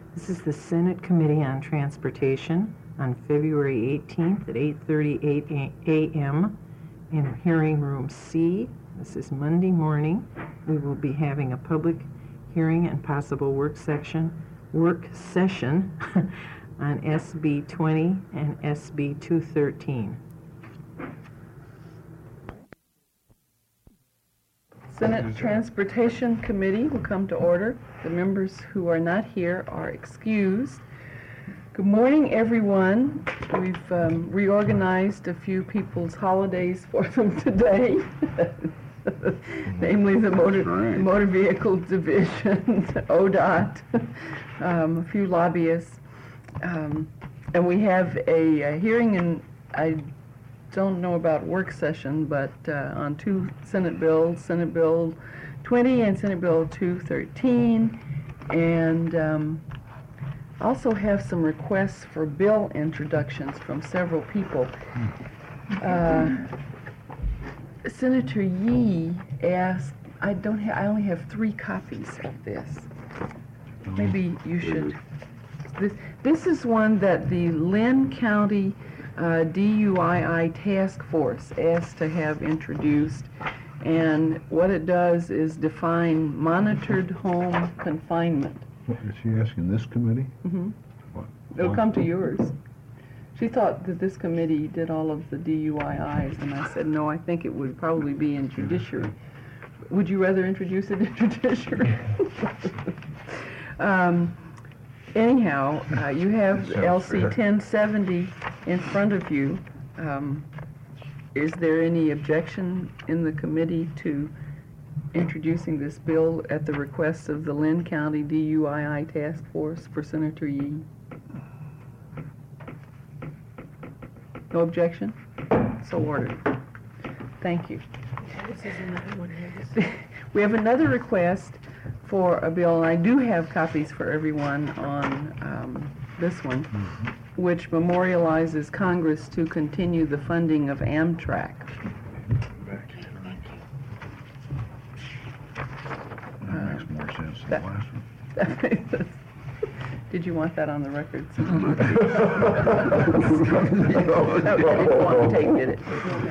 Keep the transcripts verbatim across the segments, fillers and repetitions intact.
This is the Senate Committee on Transportation on February eighteenth at eight thirty-eight a m in hearing room C. This is Monday morning. We will be having a public hearing and possible work section, work session on S B twenty and S B two thirteen. Senate Transportation Committee will come to order. The members who are not here are excused. Good morning, everyone. We've um, reorganized a few people's holidays for them today, namely the motor, the motor Vehicle Division, O D O T, um, a few lobbyists. Um, and we have a, a hearing, and I don't know about work session, but uh, on two Senate bills, Senate Bill twenty and Senate Bill two thirteen, and um, also have some requests for bill introductions from several people. Uh, Senator Yee asked, I don't have, I only have three copies of this. Maybe you should. This, this is one that the Lynn County Uh, D U I I task force asked to have introduced, and what it does is define monitored home confinement. Is she asking this committee? Mm-hmm. What? It'll come to yours. She thought that this committee did all of the D U I Is, and I said, no, I think it would probably be in judiciary. Would you rather introduce it in judiciary? um, Anyhow, uh, you have L C ten seventy in front of you. Um, is there any objection in the committee to introducing this bill at the request of the Lynn County D U I I Task Force for Senator Yee? No objection? So ordered. Thank you. We have another request for a bill, and I do have copies for everyone on um, this one, mm-hmm. which memorializes Congress to continue the funding of Amtrak. That makes more sense than the last one. Did you want that on the record? One take, did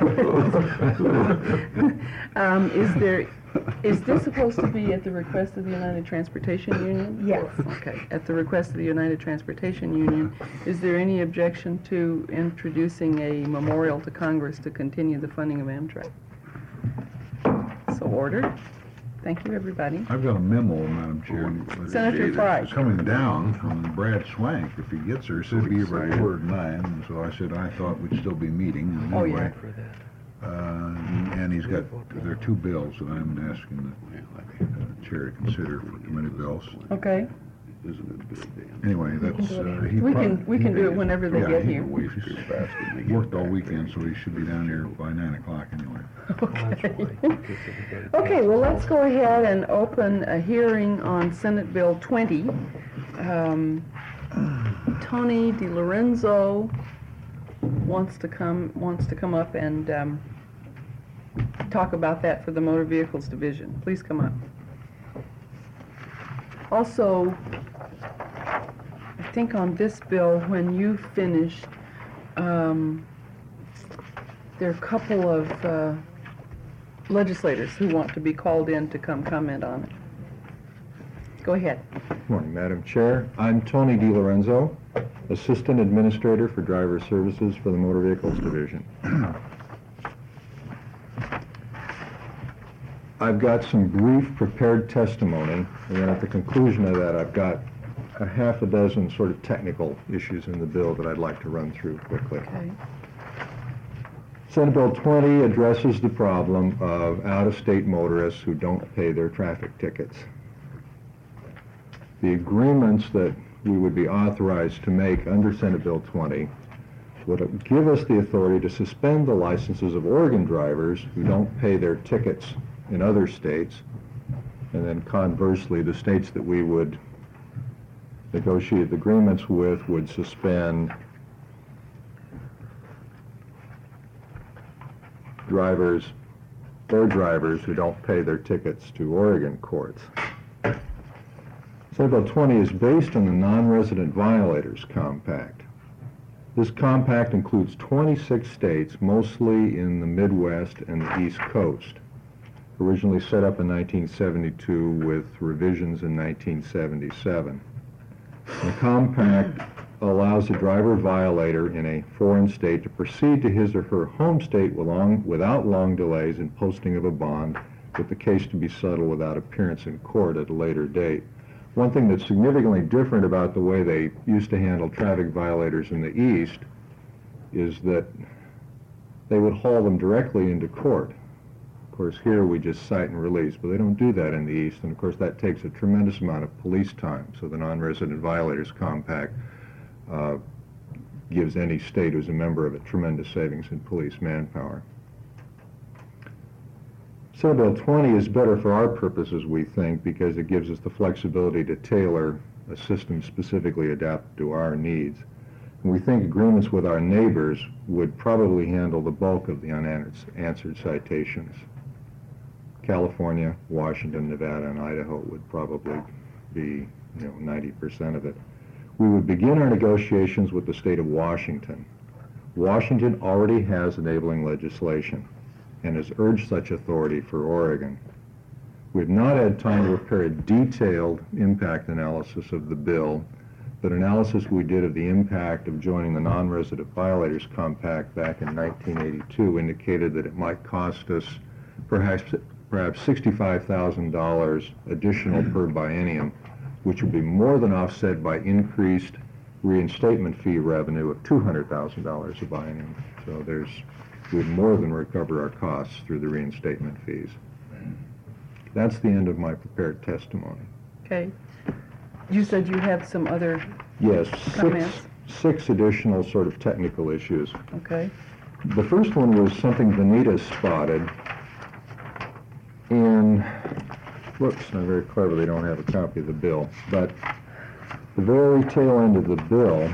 it? um, is there? Is this supposed to be at the request of the United Transportation Union? Yes. Okay. At the request of the United Transportation Union, is there any objection to introducing a memorial to Congress to continue the funding of Amtrak? So ordered. Thank you, everybody. I've got a memo, Madam Chair. Senator Fry. Coming down from Brad Swank, if he gets her, said be about quarter to nine, and so I said I thought we'd still be meeting. And oh, anyway, yeah. Uh, and he's got, there are two bills that I'm asking the uh, chair to consider for committee bills. Okay. Anyway, that's, uh, he We can, we can do it whenever they yeah, get he here. He worked all weekend, so he should be down here by nine o'clock anyway. Okay. Okay, well, let's go ahead and open a hearing on Senate Bill twenty. Um, Tony DiLorenzo wants to come wants to come up and um, talk about that for the Motor Vehicles Division. Please come up. Also, I think on this bill, when you finish, um, there are a couple of uh, legislators who want to be called in to come comment on it. Go ahead. Good morning, Madam Chair. I'm Tony DiLorenzo, Assistant Administrator for Driver Services for the Motor Vehicles Division. I've got some brief prepared testimony, and then at the conclusion of that, I've got a half a dozen sort of technical issues in the bill that I'd like to run through quickly. Okay. Senate Bill twenty addresses the problem of out-of-state motorists who don't pay their traffic tickets. The agreements that we would be authorized to make under Senate Bill twenty would give us the authority to suspend the licenses of Oregon drivers who don't pay their tickets in other states, and then conversely, the states that we would negotiate agreements with would suspend drivers or drivers who don't pay their tickets to Oregon courts. Senate Bill twenty is based on the Non-Resident Violators Compact. This compact includes twenty-six states, mostly in the Midwest and the East Coast. Originally set up in nineteen seventy-two with revisions in nineteen seventy-seven. The compact allows a driver violator in a foreign state to proceed to his or her home state with long, without long delays in posting of a bond, with the case to be settled without appearance in court at a later date. One thing that's significantly different about the way they used to handle traffic violators in the East is that they would haul them directly into court. Of course, here we just cite and release, but they don't do that in the East, and of course that takes a tremendous amount of police time. So the Non-Resident Violators Compact uh, gives any state who's a member of it tremendous savings in police manpower. Senate Bill twenty is better for our purposes, we think, because it gives us the flexibility to tailor a system specifically adapted to our needs. And we think agreements with our neighbors would probably handle the bulk of the unanswered citations. California, Washington, Nevada, and Idaho would probably be, you know, ninety percent of it. We would begin our negotiations with the state of Washington. Washington already has enabling legislation and has urged such authority for Oregon. We've not had time to prepare a detailed impact analysis of the bill, but analysis we did of the impact of joining the Non-Resident Violators Compact back in nineteen eighty-two indicated that it might cost us perhaps perhaps sixty-five thousand dollars additional per biennium, which would be more than offset by increased reinstatement fee revenue of two hundred thousand dollars a biennium. So there's we would more than recover our costs through the reinstatement fees. That's the end of my prepared testimony. Okay. You said you had some other, Yes, Comments? six, six additional sort of technical issues. okay. The first one was something Vanita spotted in, whoops, not very clever, they don't have a copy of the bill, but the very tail end of the bill,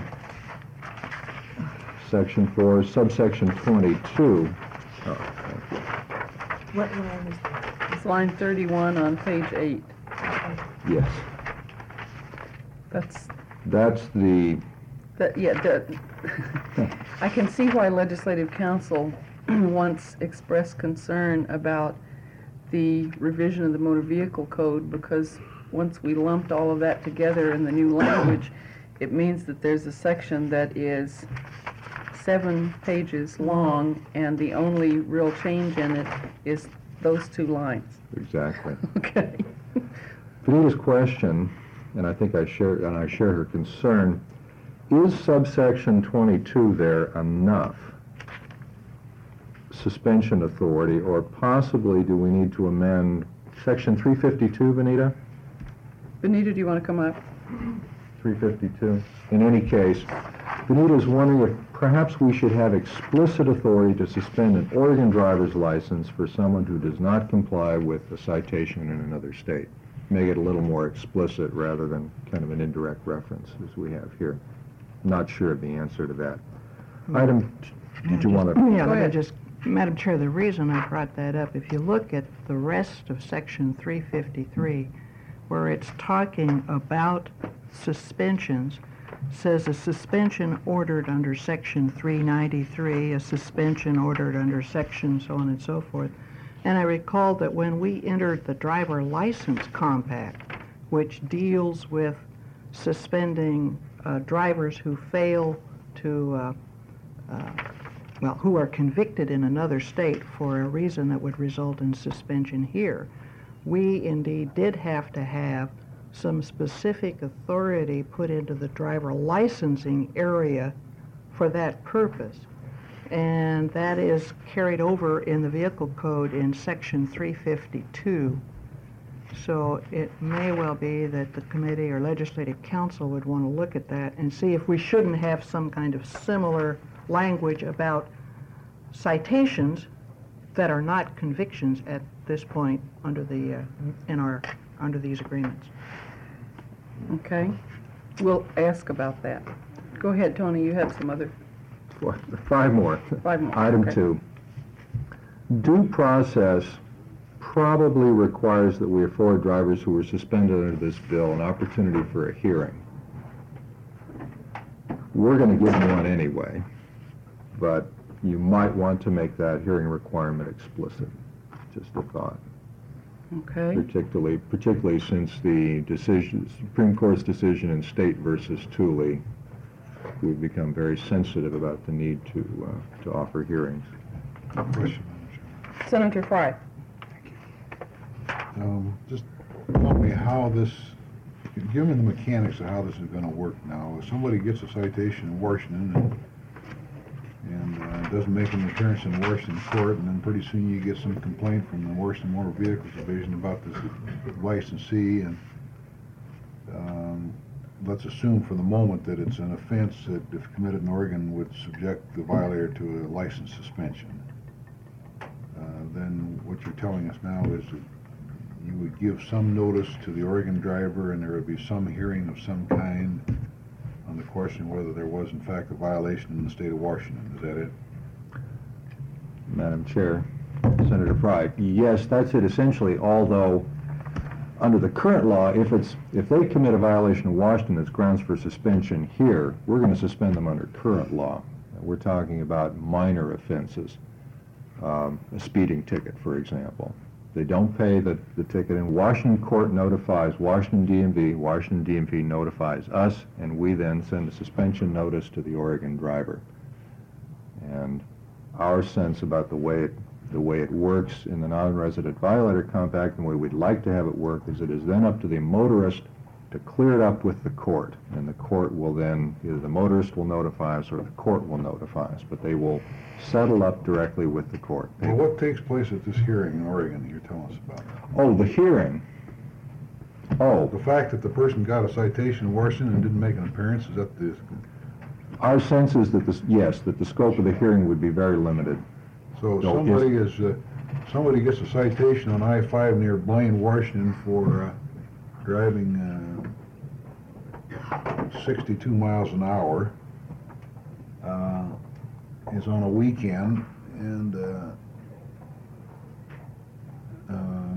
section four, subsection twenty-two. Oh, thank you. What line is that? It's line thirty-one on page eight. Yes, That's, that's the, that, yeah, that, I can see why Legislative Council once expressed concern about the revision of the motor vehicle code, because once we lumped all of that together in the new language, it means that there's a section that is seven pages long, and the only real change in it is those two lines. exactly. Okay. Vanita's question, and I think I share, and I share her concern, is subsection twenty-two there enough suspension authority, or possibly do we need to amend section three fifty-two, Vanita? Benita, do you want to come up? three fifty-two. In any case, Vanita's wondering if perhaps we should have explicit authority to suspend an Oregon driver's license for someone who does not comply with a citation in another state. Make it a little more explicit rather than kind of an indirect reference as we have here. Not sure of the answer to that. Item, did you want to? Yeah, Go let me ahead. just, Madam Chair, the reason I brought that up, if you look at the rest of section three fifty-three, where it's talking about suspensions, says a suspension ordered under section three ninety-three, a suspension ordered under section so on and so forth. And I recall that when we entered the driver license compact, which deals with suspending uh, drivers who fail to, uh, uh, well, who are convicted in another state for a reason that would result in suspension here, we indeed did have to have some specific authority put into the driver licensing area for that purpose. And that is carried over in the vehicle code in section three fifty-two. So it may well be that the committee or legislative council would want to look at that and see if we shouldn't have some kind of similar language about citations that are not convictions at this point under the, uh, in our, under these agreements. Okay. We'll ask about that. Go ahead, Tony, you have some other, Four- Five more. Five more, Item okay. two. Due process probably requires that we afford drivers who were suspended under this bill an opportunity for a hearing. We're going to give them one anyway, but you might want to make that hearing requirement explicit. Just a thought. Okay. Particularly, particularly since the decision, Supreme Court's decision in State versus Tooley, we've become very sensitive about the need to uh, to offer hearings. Question, Senator Fry. um, just tell me how this, give me the mechanics of how this is gonna work now. If somebody gets a citation in Washington and and uh, doesn't make an appearance in Washington court, and then pretty soon you get some complaint from the Washington Motor Vehicles Division about this licensee, and um, let's assume for the moment that it's an offense that, if committed in Oregon, would subject the violator to a license suspension. Uh, then what you're telling us now is that you would give some notice to the Oregon driver, and there would be some hearing of some kind on the question whether there was in fact a violation in the state of Washington. Is that it? Madam Chair, Senator Fry, yes, that's it essentially, although under the current law, if it's, if they commit a violation of Washington that's grounds for suspension here, we're going to suspend them under current law. We're talking about minor offenses, um, a speeding ticket, for example. They don't pay the, the ticket, and Washington court notifies Washington D M V, Washington D M V notifies us, and we then send a suspension notice to the Oregon driver. And our sense about the way it, the way it works in the non-resident violator compact, and the way we'd like to have it work, is it is then up to the motorist to clear it up with the court, and the court will then, either the motorist will notify us or the court will notify us, but they will settle up directly with the court. Well, what takes place at this hearing in Oregon that you're telling us about? Oh, the hearing. Oh, The fact that the person got a citation in Washington and didn't make an appearance, is that the, our sense is that this, yes, that the scope of the hearing would be very limited. so No, somebody is, uh, somebody gets a citation on I five near Blaine, Washington for uh, driving uh, sixty-two miles an hour, uh, is on a weekend, and uh, uh,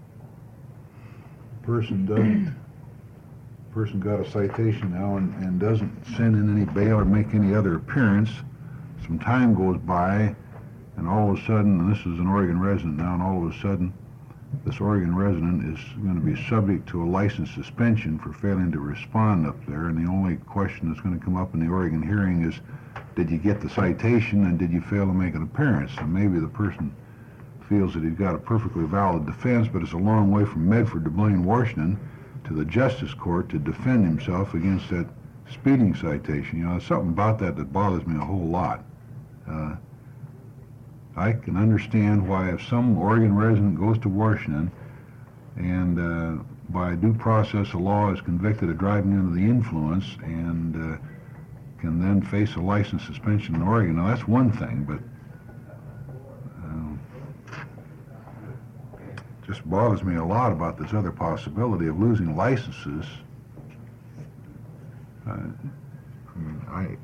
person doesn't, person got a citation now and, and doesn't send in any bail or make any other appearance. Some time goes by, and all of a sudden, and this is an Oregon resident now, and all of a sudden, this Oregon resident is going to be subject to a license suspension for failing to respond up there, and the only question that's going to come up in the Oregon hearing is, did you get the citation and did you fail to make an appearance? And maybe the person feels that he's got a perfectly valid defense, but it's a long way from Medford to Blaine, Washington, to the Justice Court to defend himself against that speeding citation. You know, there's something about that that bothers me a whole lot. Uh, I can understand why if some Oregon resident goes to Washington and uh, by due process of law is convicted of driving under the influence and uh, can then face a license suspension in Oregon. Now that's one thing, but uh, just bothers me a lot about this other possibility of losing licenses. Uh, I mean, I,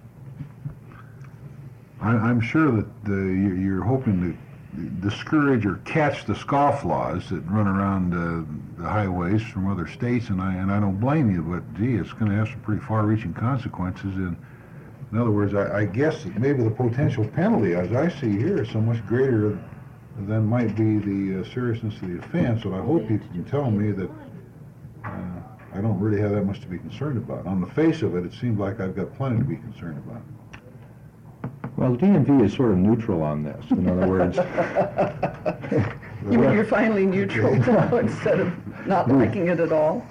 I, I'm sure that the, you're, you're hoping to discourage or catch the scofflaws that run around uh, the highways from other states, and I and I don't blame you, but gee, it's going to have some pretty far-reaching consequences. And in other words, I, I guess that maybe the potential penalty, as I see here, is so much greater than might be the uh, seriousness of the offense. And I hope you can tell me that uh, I don't really have that much to be concerned about. On the face of it, it seems like I've got plenty to be concerned about. Well, the D M V is sort of neutral on this. In other words, You mean you're finally neutral now instead of not liking it at all?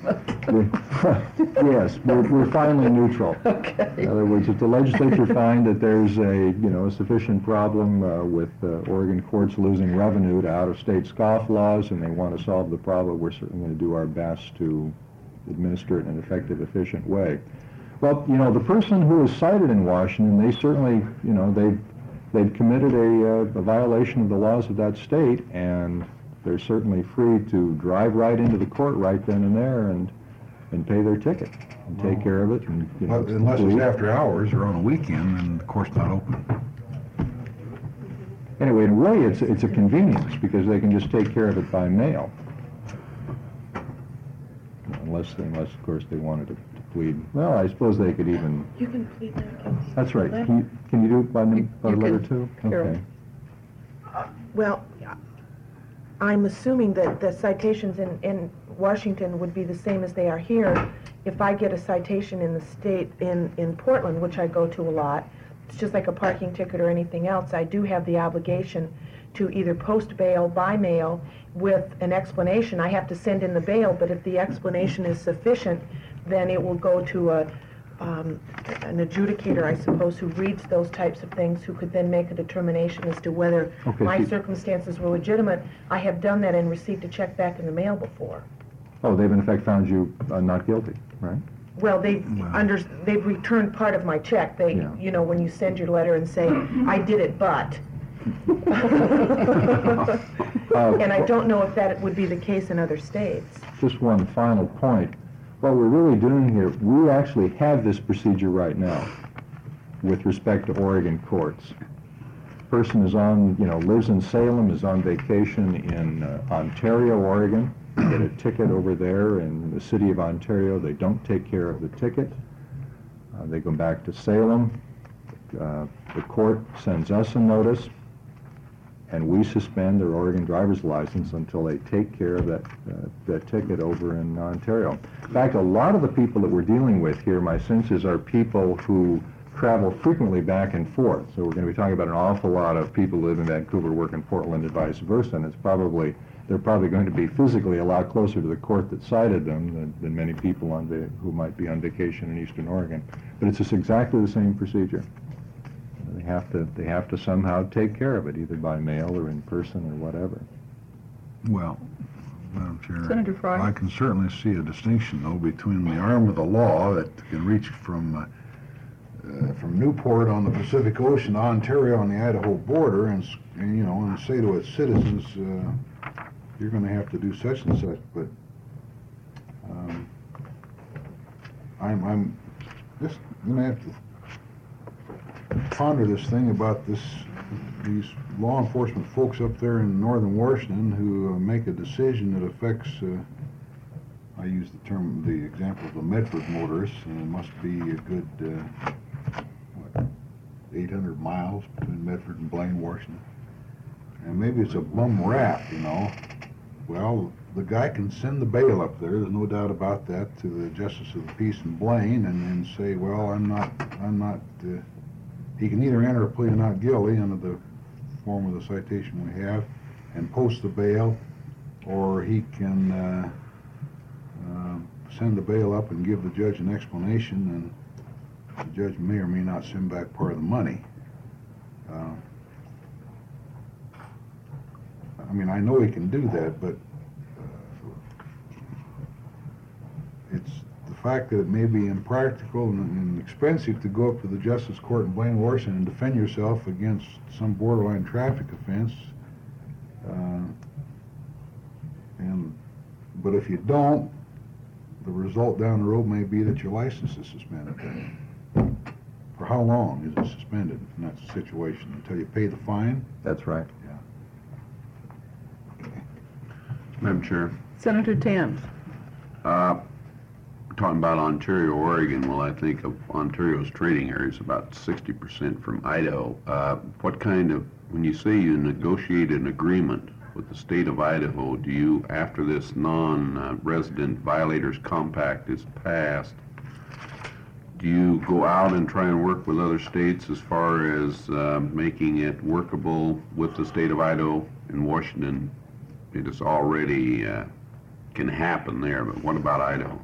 yes, we're, we're finally neutral. Okay. In other words, if the legislature find that there's a, you know, a sufficient problem uh, with uh, Oregon courts losing revenue to out-of-state scofflaws, and they want to solve the problem, we're certainly going to do our best to administer it in an effective, efficient way. Well, you know, the person who was cited in Washington, they certainly, you know, they they've committed a, uh, a violation of the laws of that state, and they're certainly free to drive right into the court right then and there and and pay their ticket and take care of it. And, you know, But unless it's leave. after hours or on a weekend, then the court's not open. Anyway, in a way, it's, it's a convenience, because they can just take care of it by mail. Unless, unless, of course, they wanted to to plead. Well, I suppose they could even, You can plead not guilty. that's right. Can you, can you do it by, by you letter can, too? Carol. Okay. Well, I'm assuming that the citations in, in Washington would be the same as they are here. If I get a citation in the state, in, in Portland, which I go to a lot, it's just like a parking ticket or anything else, I do have the obligation to either post bail by mail with an explanation. I have to send in the bail, but if the explanation is sufficient, then it will go to a, um, an adjudicator, I suppose, who reads those types of things, who could then make a determination as to whether Okay, my so- circumstances were legitimate. I have done that and received a check back in the mail before. Oh, they've in effect found you uh, not guilty, right? Well, they've under, they've returned part of my check. They, Yeah. you know, when you send your letter and say, I did it, but. Uh, And I don't know if that would be the case in other states. Just one final point. What we're really doing here, we actually have this procedure right now with respect to Oregon courts. Person is on, you know, lives in Salem, is on vacation in uh, Ontario, Oregon, get a ticket over there in the city of Ontario. They don't take care of the ticket. Uh, they go back to Salem. Uh, the court sends us a notice, and we suspend their Oregon driver's license until they take care of that, uh, that ticket over in Ontario. In fact, a lot of the people that we're dealing with here, my sense is, are people who travel frequently back and forth. So we're going to be talking about an awful lot of people who live in Vancouver, work in Portland, and vice versa, and it's probably, they're probably going to be physically a lot closer to the court that cited them than, than many people on the, who might be on vacation in Eastern Oregon. But it's just exactly the same procedure. They have to, they have to somehow take care of it, either by mail or in person or whatever. Well, Madam Chair. Senator Frye. I can certainly see a distinction, though, between the arm of the law that can reach from, uh, uh, from Newport on the Pacific Ocean to Ontario on the Idaho border and, s- and, you know, and say to its citizens, uh, you're gonna have to do such and such, but, um, I'm, I'm just gonna have to ponder this thing about this, these law enforcement folks up there in northern Washington who uh, make a decision that affects, uh, I use the term, the example of the Medford motorists, and it must be a good, uh, what, eight hundred miles between Medford and Blaine, Washington. And maybe it's a bum rap, you know. Well, the guy can send the bail up there, there's no doubt about that, to the Justice of the Peace in Blaine, and then say, well, I'm not, I'm not, uh, he can either enter a plea of not guilty under the form of the citation we have and post the bail, or he can uh, uh, send the bail up and give the judge an explanation, and the judge may or may not send back part of the money. Uh, I mean, I know he can do that, but uh, it's the fact that it may be impractical and, and expensive to go up to the Justice Court in Blaine, Washington and defend yourself against some borderline traffic offense. Uh, and but if you don't, the result down the road may be that your license is suspended. For how long is it suspended in that situation? Until you pay the fine? That's right. Madam Chair, Senator Thames. uh, talking about Ontario, Oregon, well, I think of Ontario's trading area is about sixty percent from Idaho. Uh, what kind of, when you say you negotiate an agreement with the state of Idaho, do you, after this non-resident violators compact is passed, do you go out and try and work with other states as far as uh, making it workable with the state of Idaho and Washington? It is already, uh, can happen there, but what about Idaho?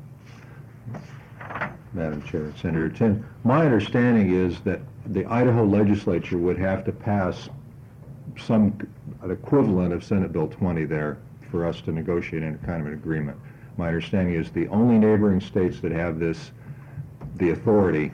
Madam Chair, Senator Tim, my understanding is that the Idaho legislature would have to pass some, an equivalent of Senate Bill twenty there for us to negotiate any kind of an agreement. My understanding is the only neighboring states that have this, the authority,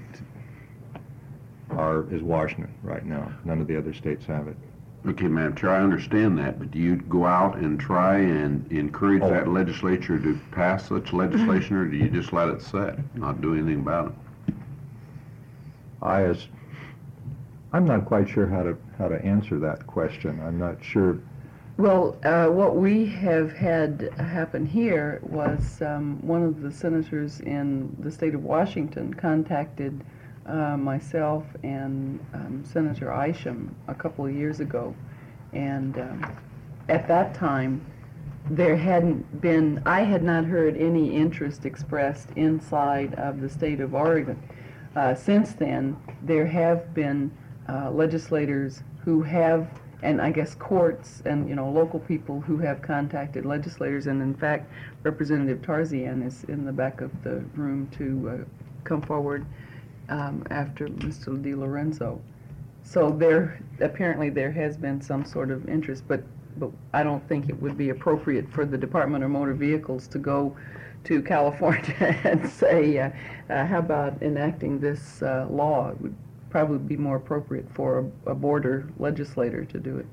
are, is Washington right now. None of the other states have it. Okay, Madam Chair, I understand that, but do you go out and try and encourage Oh. that legislature to pass such legislation, or do you just let it sit, not do anything about it? I, as, I'm not quite sure how to, how to answer that question. I'm not sure. Well, uh, what we have had happen here was um, one of the senators in the state of Washington contacted uh, myself and um, Senator Isham a couple of years ago. And um, at that time, there hadn't been, I had not heard any interest expressed inside of the state of Oregon. Uh, since then, there have been uh, legislators who have, and I guess courts and, you know, local people who have contacted legislators, and in fact, Representative Tarzian is in the back of the room to uh, come forward um, after Mister Di Lorenzo. So there, apparently there has been some sort of interest, but, but I don't think it would be appropriate for the Department of Motor Vehicles to go to California and say, uh, uh, how about enacting this uh, law? It would probably be more appropriate for a, a border legislator to do it.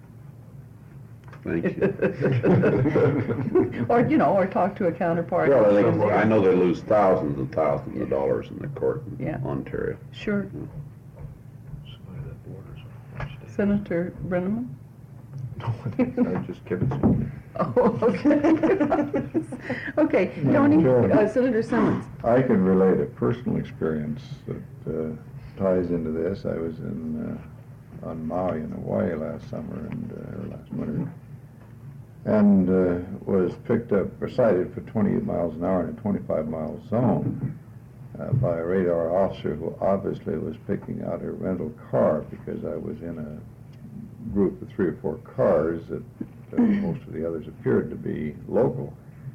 Thank you. Or, you know, or talk to a counterpart. Well, I from think, there. I know they lose thousands and thousands of dollars in the court in Yeah. Ontario. Sure. Senator Brenneman? I'm just kidding. Oh, okay. Okay, Tony, uh, Senator Simmons. I can relate a personal experience that uh, ties into this. I was in uh, on Maui in Hawaii last summer and uh, or last winter, and uh, was picked up or cited for twenty-eight miles an hour in a twenty-five mile zone uh, by a radar officer who obviously was picking out a rental car because I was in a group of three or four cars that uh, most of the others appeared to be local.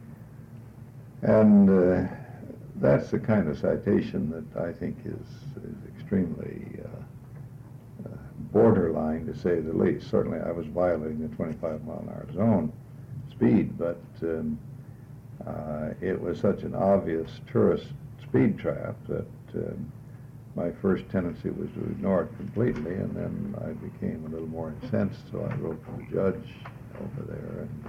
And uh, that's the kind of citation that I think is, is extremely uh, uh, borderline, to say the least. Certainly I was violating the twenty-five mile an hour zone speed, but um, uh, it was such an obvious tourist speed trap that um, my first tendency was to ignore it completely, and then I became a little more incensed, so I wrote to the judge over there and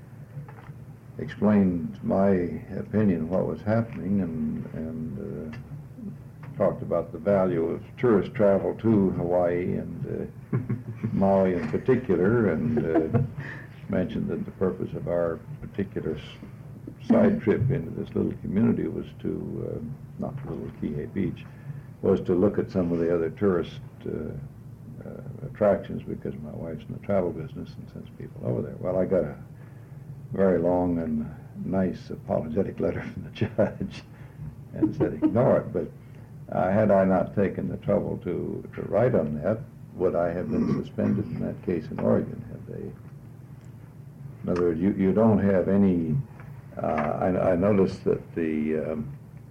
uh, explained my opinion of what was happening, and, and uh, talked about the value of tourist travel to Hawaii and uh, Maui in particular, and uh, mentioned that the purpose of our particular s- side trip into this little community was to, uh, not the little Kihei Beach, was to look at some of the other tourist uh, uh, attractions, because my wife's in the travel business and sends people over there. Well, I got a very long and nice apologetic letter from the judge and said ignore it. But uh, had I not taken the trouble to, to write on that, would I have been suspended in that case in Oregon? Had they? In other words, you, you don't have any. Uh, I, I noticed that the um,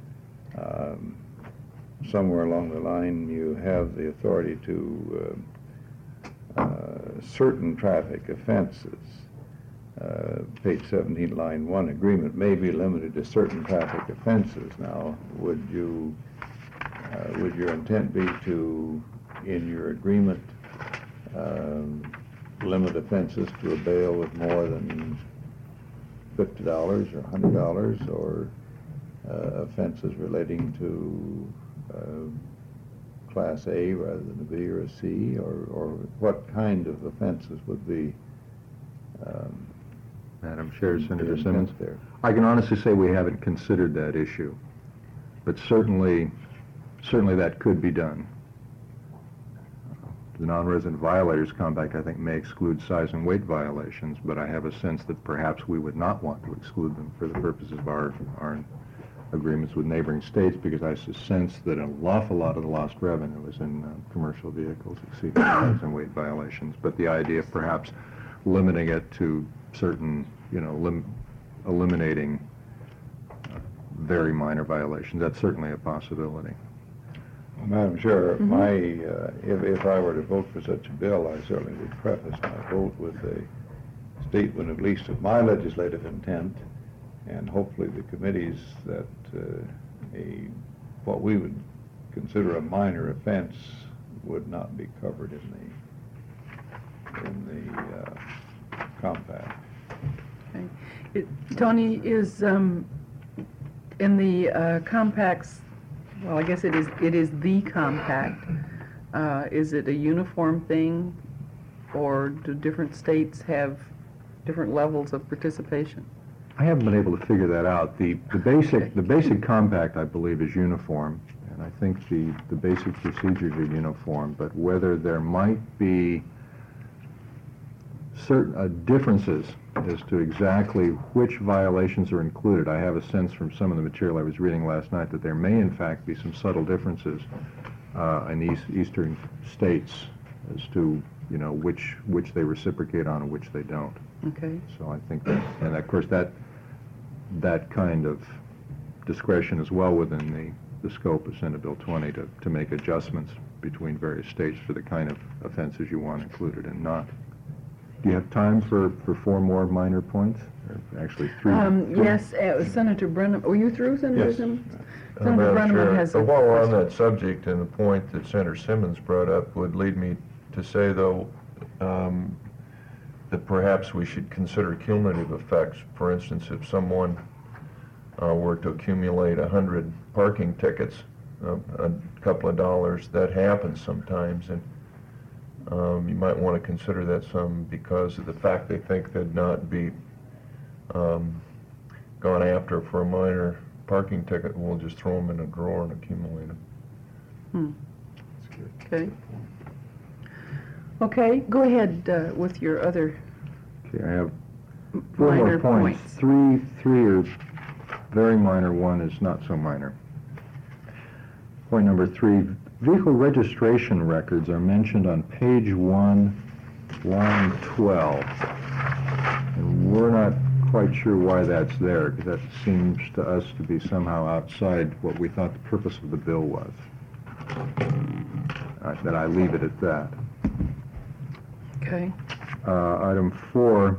um, somewhere along the line you have the authority to uh, uh, certain traffic offenses. Uh, page seventeen, line one, agreement may be limited to certain traffic offenses. Now, would you, uh, would your intent be to, in your agreement, um, limit offenses to a bail with more than fifty dollars or one hundred dollars, or uh, offenses relating to uh, Class A rather than a B or a C, or, or what kind of offenses would be um, Madam Chair, the Senator intent Simmons, there? I can honestly say we haven't considered that issue, but certainly, certainly that could be done. The non-resident violators compact, I think, may exclude size and weight violations, but I have a sense that perhaps we would not want to exclude them for the purposes of our, our agreements with neighboring states, because I sense that an awful lot of the lost revenue is in uh, commercial vehicles exceeding size and weight violations. But the idea of perhaps limiting it to certain, you know, lim eliminating uh, very minor violations, that's certainly a possibility. Madam Chair, my, uh, if, if I were to vote for such a bill, I certainly would preface my vote with a statement at least of my legislative intent, and hopefully the committees, that uh, a, what we would consider a minor offense would not be covered in the, in the uh, compact. Okay. It, Tony, is um, in the uh, compacts, well, I guess it is, it is the compact, Uh, Is it a uniform thing, or do different states have different levels of participation? I haven't been able to figure that out. The, the basic, the basic compact, I believe, is uniform, and I think the, the basic procedures are uniform, but whether there might be certain uh, differences as to exactly which violations are included. I have a sense from some of the material I was reading last night that there may in fact be some subtle differences uh, in these eastern states as to, you know, which, which they reciprocate on and which they don't. Okay. So I think that, and of course that, that kind of discretion is well within the, the scope of Senate Bill twenty to, to make adjustments between various states for the kind of offenses you want included and not. Do you have time for, for four more minor points? Or actually three? Um, three? Yes, uh, Senator Brennan, were you through, Senator Yes. Simmons? Uh, Senator Madam Brenneman Chair, has uh, a while we're on question. that subject, and the point that Senator Simmons brought up would lead me to say, though, um, that perhaps we should consider cumulative effects. For instance, if someone uh, were to accumulate a hundred parking tickets, uh, a couple of dollars, that happens sometimes, and um, you might want to consider that some because of the fact they think they'd not be um, gone after for a minor parking ticket. We'll just throw them in a drawer and accumulate them. Hmm. Okay. Okay, go ahead uh, with your other Okay, I have four minor more points. points. Three, three are very minor, one is not so minor. Point number three, vehicle registration records are mentioned on page one, line twelve. And we're not quite sure why that's there, because that seems to us to be somehow outside what we thought the purpose of the bill was. Uh, That I leave it at that. Okay. Uh, Item four,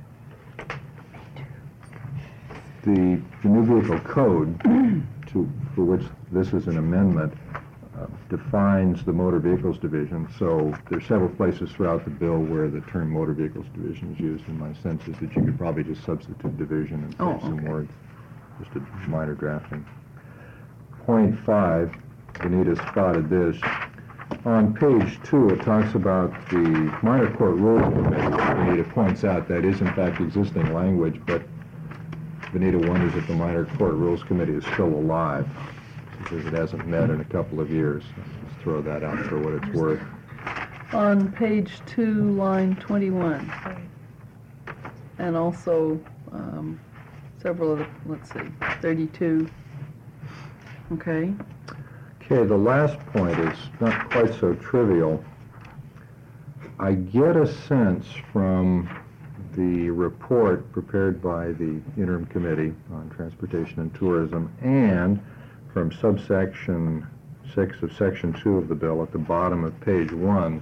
the, the new vehicle code, to, for which this is an amendment, uh, defines the motor vehicles division. So there's several places throughout the bill where the term motor vehicles division is used, and my sense is that you could probably just substitute division and Oh, take some okay. words, just a minor drafting. Point five, Benita spotted this. On page two, it talks about the minor court rules committee. Benita points out that is in fact existing language, but Benita wonders if the minor court rules committee is still alive, because it hasn't met in a couple of years. Just throw that out for what it's worth. On page two, line twenty-one. And also um, several of the, let's see, thirty-two. Okay. Okay, the last point is not quite so trivial. I get a sense from the report prepared by the interim committee on transportation and tourism and from subsection six of section two of the bill at the bottom of page one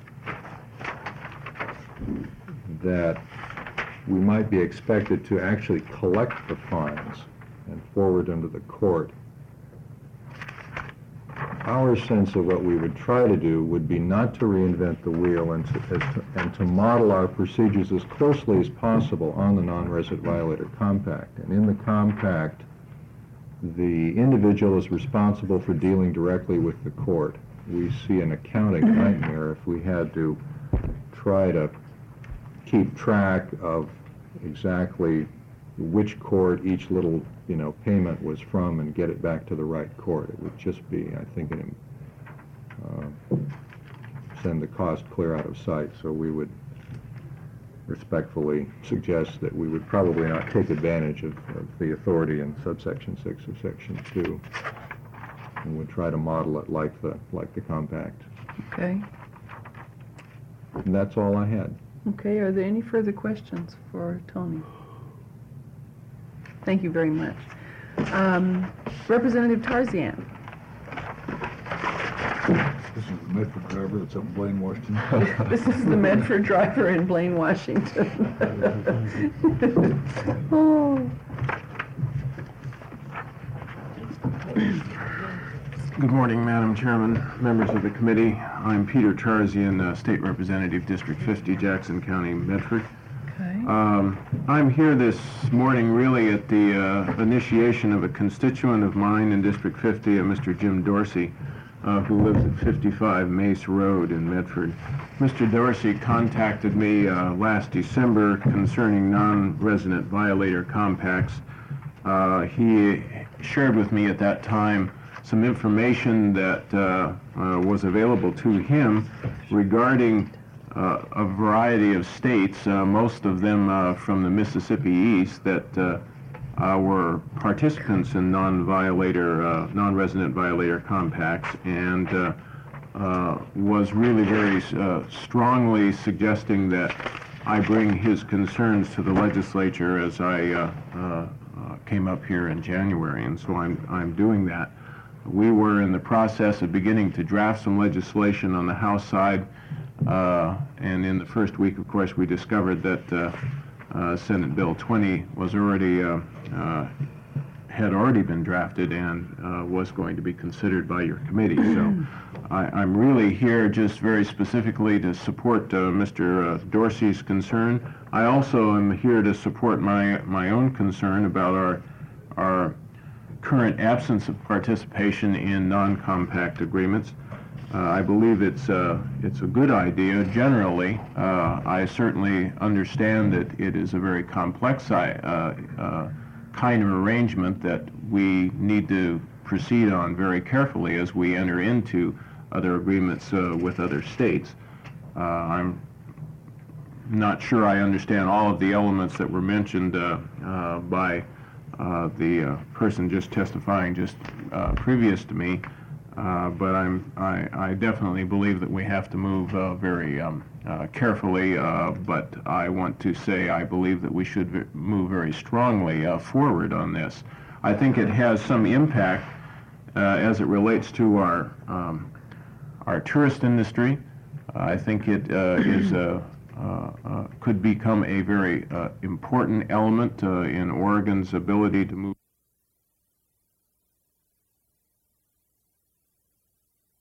that we might be expected to actually collect the fines and forward them to the court. Our sense of what we would try to do would be not to reinvent the wheel and to, as to, and to model our procedures as closely as possible on the non-resident violator compact. And in the compact, the individual is responsible for dealing directly with the court. We see an accounting nightmare if we had to try to keep track of exactly which court each little, you know, payment was from and get it back to the right court. It would just be, I think, an, uh, send the cost clear out of sight. So we would respectfully suggest that we would probably not take advantage of, of the authority in subsection six of section two, and would try to model it like the like the compact. Okay. And that's all I had. Okay, are there any further questions for Tony? Thank you very much. Um, Representative Tarzian. This is the Medford driver that's up in Blaine, Washington. This is the Medford driver in Blaine, Washington. Oh. Good morning, Madam Chairman, members of the committee. I'm Peter Tarzian, uh, State Representative, District fifty, Jackson County, Medford. Okay. Um, I'm here this morning really at the uh, initiation of a constituent of mine in District fifty, uh, Mister Jim Dorsey, uh, who lives at fifty-five Mace Road in Medford. Mister Dorsey contacted me uh, last December concerning non-resident violator compacts. Uh, he shared with me at that time some information that uh, uh, was available to him regarding uh, a variety of states, uh, most of them uh, from the Mississippi East, that uh, uh, were participants in non-violator, uh, non-resident violator compacts, and uh, uh, was really very uh, strongly suggesting that I bring his concerns to the legislature as I uh, uh, uh, came up here in January, and so I'm, I'm doing that. We were in the process of beginning to draft some legislation on the House side, uh, and in the first week, of course, we discovered that uh, uh, Senate Bill twenty was already, uh, uh, had already been drafted and uh, was going to be considered by your committee. So I, I'm really here just very specifically to support uh, Mister Uh, Dorsey's concern. I also am here to support my, my own concern about our, our current absence of participation in non-compact agreements. Uh, I believe it's, uh, it's a good idea generally. Uh, I certainly understand that it is a very complex uh, uh, kind of arrangement that we need to proceed on very carefully as we enter into other agreements uh, with other states. Uh, I'm not sure I understand all of the elements that were mentioned uh, uh, by Uh, the uh, person just testifying just uh, previous to me, uh, but I'm, I, I definitely believe that we have to move uh, very um, uh, carefully, uh, but I want to say I believe that we should v move very strongly uh, forward on this. I think it has some impact uh, as it relates to our, um, our tourist industry. Uh, I think it uh, is a Uh, uh, could become a very uh, important element uh, in Oregon's ability to move